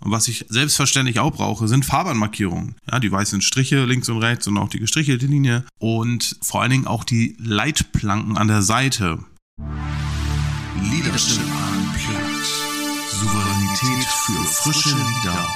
Und was ich selbstverständlich auch brauche, sind Fahrbahnmarkierungen. Ja, die weißen Striche links und rechts und auch die gestrichelte Linie und vor allen Dingen auch die Leitplanken an der Seite. Leadership Unplugged. Souveränität für frische Leader.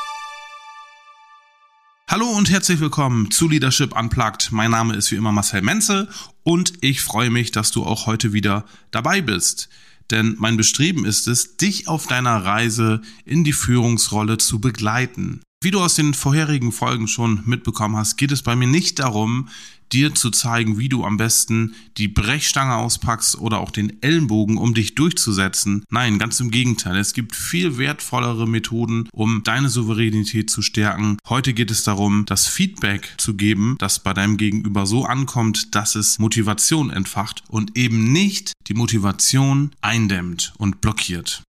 Hallo und herzlich willkommen zu Leadership Unplugged. Mein Name ist wie immer Marcel Menze und ich freue mich, dass du auch heute wieder dabei bist. Denn mein Bestreben ist es, dich auf deiner Reise in die Führungsrolle zu begleiten. Wie du aus den vorherigen Folgen schon mitbekommen hast, geht es bei mir nicht darum, dir zu zeigen, wie du am besten die Brechstange auspackst oder auch den Ellenbogen, um dich durchzusetzen. Nein, ganz im Gegenteil. Es gibt viel wertvollere Methoden, um deine Souveränität zu stärken. Heute geht es darum, das Feedback zu geben, das bei deinem Gegenüber so ankommt, dass es Motivation entfacht und eben nicht die Motivation eindämmt und blockiert.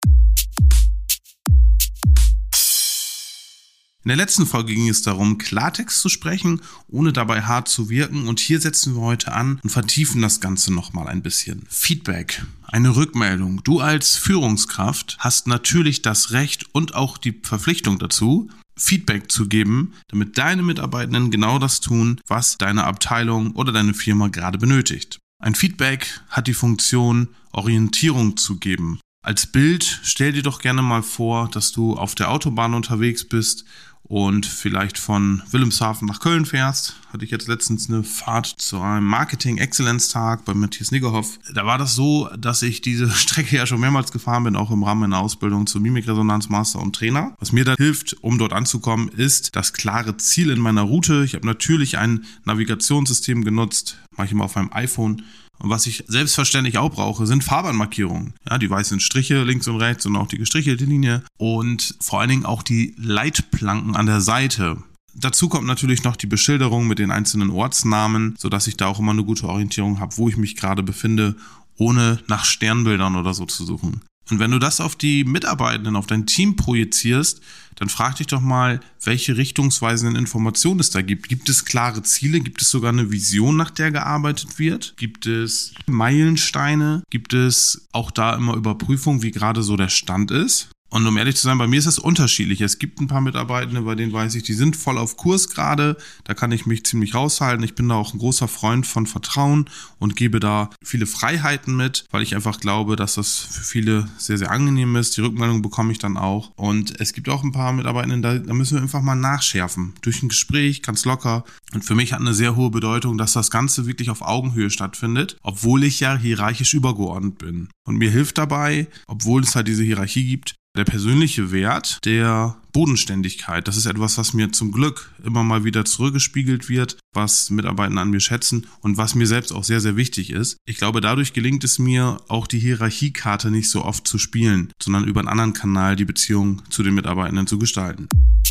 In der letzten Folge ging es darum, Klartext zu sprechen, ohne dabei hart zu wirken. Und hier setzen wir heute an und vertiefen das Ganze nochmal ein bisschen. Feedback, eine Rückmeldung. Du als Führungskraft hast natürlich das Recht und auch die Verpflichtung dazu, Feedback zu geben, damit deine Mitarbeitenden genau das tun, was deine Abteilung oder deine Firma gerade benötigt. Ein Feedback hat die Funktion, Orientierung zu geben. Als Bild stell dir doch gerne mal vor, dass du auf der Autobahn unterwegs bist und vielleicht von Wilhelmshaven nach Köln fährst. Hatte ich jetzt letztens eine Fahrt zu einem Marketing-Excellence-Tag bei Matthias Niggerhoff. Da war das so, dass ich diese Strecke ja schon mehrmals gefahren bin, auch im Rahmen meiner Ausbildung zum Mimikresonanzmaster und Trainer. Was mir da hilft, um dort anzukommen, ist das klare Ziel in meiner Route. Ich habe natürlich ein Navigationssystem genutzt, mache ich immer auf meinem iPhone. Und was ich selbstverständlich auch brauche, sind Fahrbahnmarkierungen. Ja, die weißen Striche links und rechts und auch die gestrichelte Linie und vor allen Dingen auch die Leitplanken an der Seite. Dazu kommt natürlich noch die Beschilderung mit den einzelnen Ortsnamen, sodass ich da auch immer eine gute Orientierung habe, wo ich mich gerade befinde, ohne nach Sternbildern oder so zu suchen. Und wenn du das auf die Mitarbeitenden, auf dein Team projizierst, dann frag dich doch mal, welche richtungsweisenden Informationen es da gibt. Gibt es klare Ziele? Gibt es sogar eine Vision, nach der gearbeitet wird? Gibt es Meilensteine? Gibt es auch da immer Überprüfung, wie gerade so der Stand ist? Und um ehrlich zu sein, bei mir ist es unterschiedlich. Es gibt ein paar Mitarbeitende, bei denen weiß ich, die sind voll auf Kurs gerade. Da kann ich mich ziemlich raushalten. Ich bin da auch ein großer Freund von Vertrauen und gebe da viele Freiheiten mit, weil ich einfach glaube, dass das für viele sehr, sehr angenehm ist. Die Rückmeldung bekomme ich dann auch. Und es gibt auch ein paar Mitarbeitende, da müssen wir einfach mal nachschärfen. Durch ein Gespräch, ganz locker. Und für mich hat eine sehr hohe Bedeutung, dass das Ganze wirklich auf Augenhöhe stattfindet, obwohl ich ja hierarchisch übergeordnet bin. Und mir hilft dabei, obwohl es halt diese Hierarchie gibt, der persönliche Wert der Bodenständigkeit. Das ist etwas, was mir zum Glück immer mal wieder zurückgespiegelt wird, was Mitarbeiter an mir schätzen und was mir selbst auch sehr, sehr wichtig ist. Ich glaube, dadurch gelingt es mir, auch die Hierarchiekarte nicht so oft zu spielen, sondern über einen anderen Kanal die Beziehung zu den Mitarbeitenden zu gestalten.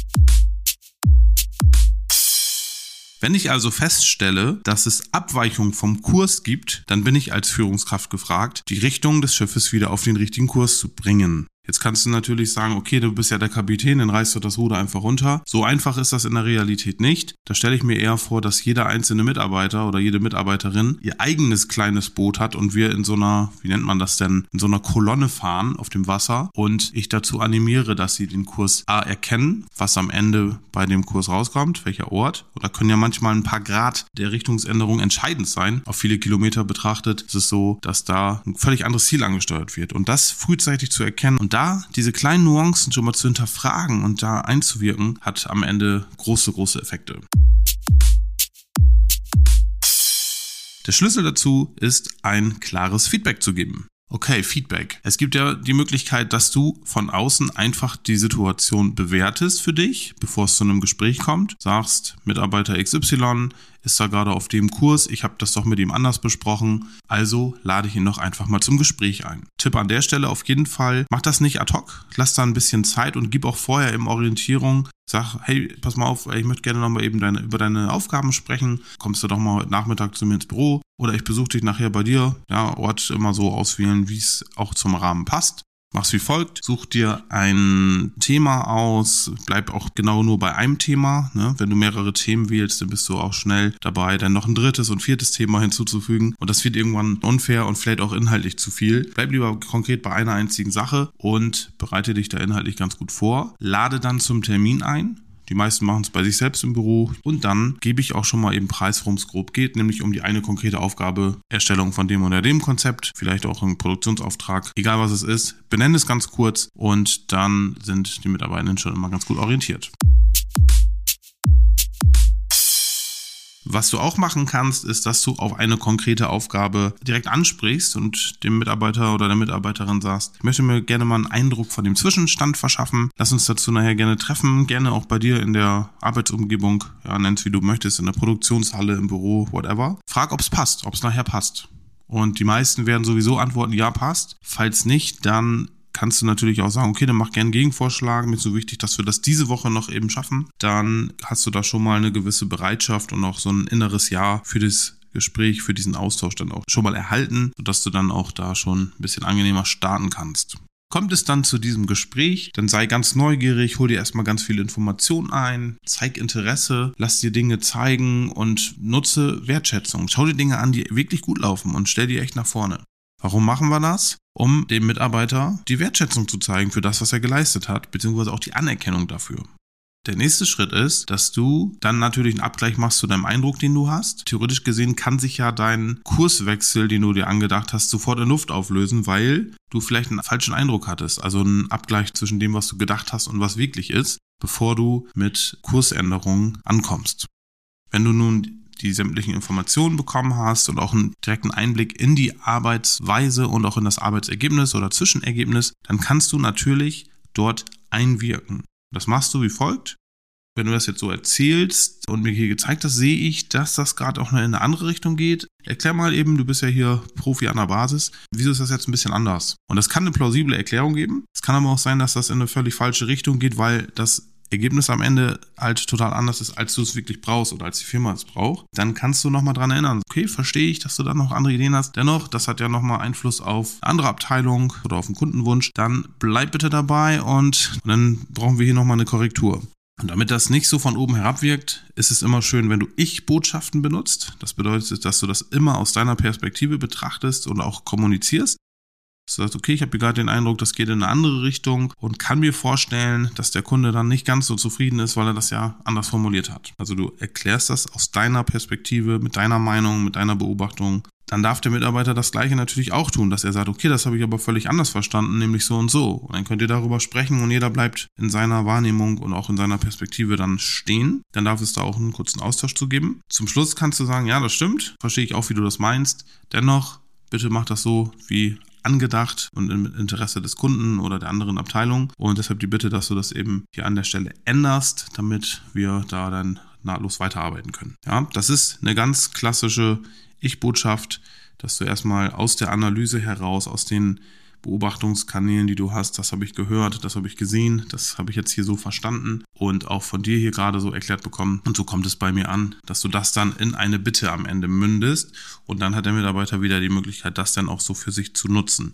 Wenn ich also feststelle, dass es Abweichungen vom Kurs gibt, dann bin ich als Führungskraft gefragt, die Richtung des Schiffes wieder auf den richtigen Kurs zu bringen. Jetzt kannst du natürlich sagen, okay, du bist ja der Kapitän, dann reißt du das Ruder einfach runter. So einfach ist das in der Realität nicht. Da stelle ich mir eher vor, dass jeder einzelne Mitarbeiter oder jede Mitarbeiterin ihr eigenes kleines Boot hat und wir in so einer, wie nennt man das denn, in so einer Kolonne fahren auf dem Wasser und ich dazu animiere, dass sie den Kurs A erkennen, was am Ende bei dem Kurs rauskommt, welcher Ort. Oder können ja manchmal ein paar Grad der Richtungsänderung entscheidend sein. Auf viele Kilometer betrachtet ist es so, dass da ein völlig anderes Ziel angesteuert wird. Und das frühzeitig zu erkennen und da diese kleinen Nuancen schon mal zu hinterfragen und da einzuwirken, hat am Ende große, große Effekte. Der Schlüssel dazu ist, ein klares Feedback zu geben. Okay, Feedback. Es gibt ja die Möglichkeit, dass du von außen einfach die Situation bewertest für dich, bevor es zu einem Gespräch kommt. Sagst, Mitarbeiter XY ist da gerade auf dem Kurs, ich habe das doch mit ihm anders besprochen, also lade ich ihn doch einfach mal zum Gespräch ein. Tipp an der Stelle auf jeden Fall, mach das nicht ad hoc, lass da ein bisschen Zeit und gib auch vorher eben Orientierung. Sag, hey, pass mal auf, ich möchte gerne nochmal eben über deine Aufgaben sprechen. Kommst du doch mal heute Nachmittag zu mir ins Büro oder ich besuche dich nachher bei dir. Ja, Ort immer so auswählen, wie es auch zum Rahmen passt. Mach's wie folgt: Such dir ein Thema aus, bleib auch genau nur bei einem Thema. Ne? Wenn du mehrere Themen wählst, dann bist du auch schnell dabei, dann noch ein drittes und viertes Thema hinzuzufügen. Und das wird irgendwann unfair und vielleicht auch inhaltlich zu viel. Bleib lieber konkret bei einer einzigen Sache und bereite dich da inhaltlich ganz gut vor. Lade dann zum Termin ein. Die meisten machen es bei sich selbst im Büro und dann gebe ich auch schon mal eben Preis, worum es grob geht, nämlich um die eine konkrete Aufgabe, Erstellung von dem oder dem Konzept, vielleicht auch ein Produktionsauftrag, egal was es ist, benenne es ganz kurz und dann sind die Mitarbeitenden schon immer ganz gut orientiert. Was du auch machen kannst, ist, dass du auf eine konkrete Aufgabe direkt ansprichst und dem Mitarbeiter oder der Mitarbeiterin sagst: Ich möchte mir gerne mal einen Eindruck von dem Zwischenstand verschaffen. Lass uns dazu nachher gerne treffen, gerne auch bei dir in der Arbeitsumgebung, ja, nenn's wie du möchtest, in der Produktionshalle, im Büro, whatever. Frag, ob es passt, ob es nachher passt. Und die meisten werden sowieso antworten, ja, passt. Falls nicht, dann kannst du natürlich auch sagen, okay, dann mach gerne einen Gegenvorschlag. Mir ist so wichtig, dass wir das diese Woche noch eben schaffen. Dann hast du da schon mal eine gewisse Bereitschaft und auch so ein inneres Ja für das Gespräch, für diesen Austausch dann auch schon mal erhalten, sodass du dann auch da schon ein bisschen angenehmer starten kannst. Kommt es dann zu diesem Gespräch, dann sei ganz neugierig, hol dir erstmal ganz viele Informationen ein, zeig Interesse, lass dir Dinge zeigen und nutze Wertschätzung. Schau dir Dinge an, die wirklich gut laufen und stell die echt nach vorne. Warum machen wir das? Um dem Mitarbeiter die Wertschätzung zu zeigen für das, was er geleistet hat, beziehungsweise auch die Anerkennung dafür. Der nächste Schritt ist, dass du dann natürlich einen Abgleich machst zu deinem Eindruck, den du hast. Theoretisch gesehen kann sich ja dein Kurswechsel, den du dir angedacht hast, sofort in Luft auflösen, weil du vielleicht einen falschen Eindruck hattest. Also einen Abgleich zwischen dem, was du gedacht hast und was wirklich ist, bevor du mit Kursänderungen ankommst. Wenn du nun die sämtlichen Informationen bekommen hast und auch einen direkten Einblick in die Arbeitsweise und auch in das Arbeitsergebnis oder Zwischenergebnis, dann kannst du natürlich dort einwirken. Das machst du wie folgt. Wenn du das jetzt so erzählst und mir hier gezeigt hast, sehe ich, dass das gerade auch in eine andere Richtung geht. Erklär mal eben, du bist ja hier Profi an der Basis. Wieso ist das jetzt ein bisschen anders? Und das kann eine plausible Erklärung geben. Es kann aber auch sein, dass das in eine völlig falsche Richtung geht, weil das Ergebnis am Ende halt total anders ist, als du es wirklich brauchst oder als die Firma es braucht, dann kannst du nochmal dran erinnern. Okay, verstehe ich, dass du da noch andere Ideen hast. Dennoch, das hat ja nochmal Einfluss auf eine andere Abteilung oder auf einen Kundenwunsch. Dann bleib bitte dabei und dann brauchen wir hier nochmal eine Korrektur. Und damit das nicht so von oben herab wirkt, ist es immer schön, wenn du Ich-Botschaften benutzt. Das bedeutet, dass du das immer aus deiner Perspektive betrachtest und auch kommunizierst. Du sagst, okay, ich habe gerade den Eindruck, das geht in eine andere Richtung und kann mir vorstellen, dass der Kunde dann nicht ganz so zufrieden ist, weil er das ja anders formuliert hat. Also du erklärst das aus deiner Perspektive, mit deiner Meinung, mit deiner Beobachtung. Dann darf der Mitarbeiter das Gleiche natürlich auch tun, dass er sagt, okay, das habe ich aber völlig anders verstanden, nämlich so und so. Und dann könnt ihr darüber sprechen und jeder bleibt in seiner Wahrnehmung und auch in seiner Perspektive dann stehen. Dann darf es da auch einen kurzen Austausch zu geben. Zum Schluss kannst du sagen, ja, das stimmt, verstehe ich auch, wie du das meinst. Dennoch, bitte mach das so wie angedacht und im Interesse des Kunden oder der anderen Abteilung. Und deshalb die Bitte, dass du das eben hier an der Stelle änderst, damit wir da dann nahtlos weiterarbeiten können. Ja, das ist eine ganz klassische Ich-Botschaft, dass du erstmal aus der Analyse heraus, aus den Beobachtungskanälen, die du hast, das habe ich gehört, das habe ich gesehen, das habe ich jetzt hier so verstanden und auch von dir hier gerade so erklärt bekommen. Und so kommt es bei mir an, dass du das dann in eine Bitte am Ende mündest und dann hat der Mitarbeiter wieder die Möglichkeit, das dann auch so für sich zu nutzen.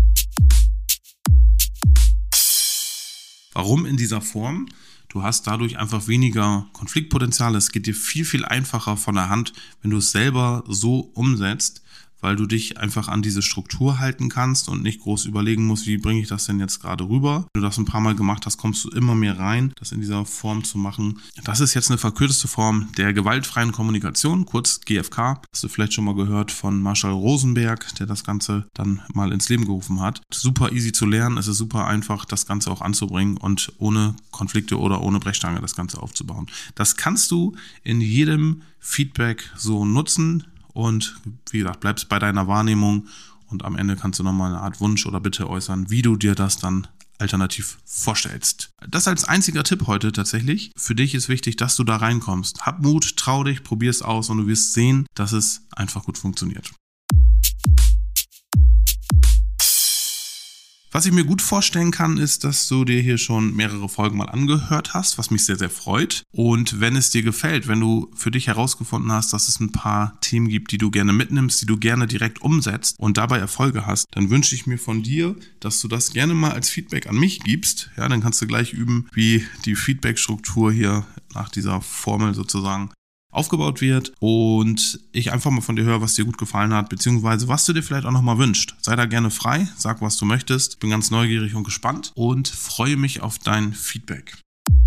Warum in dieser Form? Du hast dadurch einfach weniger Konfliktpotenzial. Es geht dir viel, viel einfacher von der Hand, wenn du es selber so umsetzt, weil du dich einfach an diese Struktur halten kannst und nicht groß überlegen musst, wie bringe ich das denn jetzt gerade rüber. Wenn du das ein paar Mal gemacht hast, kommst du immer mehr rein, das in dieser Form zu machen. Das ist jetzt eine verkürzte Form der gewaltfreien Kommunikation, kurz GFK. Hast du vielleicht schon mal gehört von Marshall Rosenberg, der das Ganze dann mal ins Leben gerufen hat. Super easy zu lernen, es ist super einfach, das Ganze auch anzubringen und ohne Konflikte oder ohne Brechstange das Ganze aufzubauen. Das kannst du in jedem Feedback so nutzen. Und wie gesagt, bleibst bei deiner Wahrnehmung und am Ende kannst du nochmal eine Art Wunsch oder Bitte äußern, wie du dir das dann alternativ vorstellst. Das als einziger Tipp heute tatsächlich. Für dich ist wichtig, dass du da reinkommst. Hab Mut, trau dich, probier es aus und du wirst sehen, dass es einfach gut funktioniert. Was ich mir gut vorstellen kann, ist, dass du dir hier schon mehrere Folgen mal angehört hast, was mich sehr, sehr freut. Und wenn es dir gefällt, wenn du für dich herausgefunden hast, dass es ein paar Themen gibt, die du gerne mitnimmst, die du gerne direkt umsetzt und dabei Erfolge hast, dann wünsche ich mir von dir, dass du das gerne mal als Feedback an mich gibst. Ja, dann kannst du gleich üben, wie die Feedback-Struktur hier nach dieser Formel sozusagen aufgebaut wird und ich einfach mal von dir höre, was dir gut gefallen hat, beziehungsweise was du dir vielleicht auch nochmal wünschst. Sei da gerne frei, sag, was du möchtest. Bin ganz neugierig und gespannt und freue mich auf dein Feedback.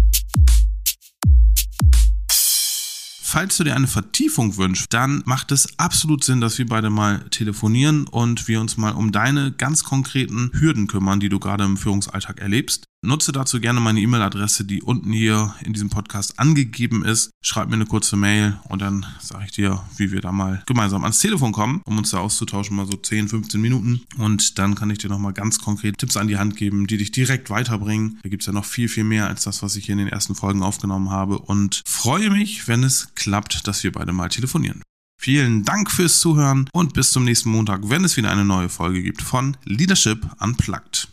Falls du dir eine Vertiefung wünschst, dann macht es absolut Sinn, dass wir beide mal telefonieren und wir uns mal um deine ganz konkreten Hürden kümmern, die du gerade im Führungsalltag erlebst. Nutze dazu gerne meine E-Mail-Adresse, die unten hier in diesem Podcast angegeben ist. Schreib mir eine kurze Mail und dann sage ich dir, wie wir da mal gemeinsam ans Telefon kommen, um uns da auszutauschen, mal so 10, 15 Minuten. Und dann kann ich dir nochmal ganz konkret Tipps an die Hand geben, die dich direkt weiterbringen. Da gibt es ja noch viel, viel mehr als das, was ich hier in den ersten Folgen aufgenommen habe. Und freue mich, wenn es klappt, dass wir beide mal telefonieren. Vielen Dank fürs Zuhören und bis zum nächsten Montag, wenn es wieder eine neue Folge gibt von Leadership Unplugged.